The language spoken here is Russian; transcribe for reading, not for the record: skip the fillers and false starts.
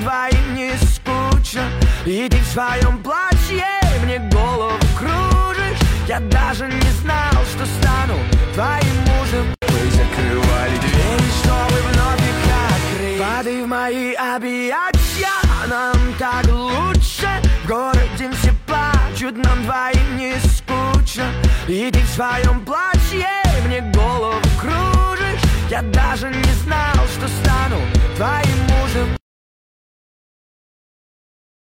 двоим не скучно, и ты в своем платье мне голову кружишь. Я даже не знал, что стану твоим мужем. Мы закрывали двери, чтобы вновь их открыть. Падай в мои объятия, нам так лучше. В городе все плачут, нам двоим не скучно, и ты в своем платье мне голову кружишь. Я даже не знал, что стану твоим мужем.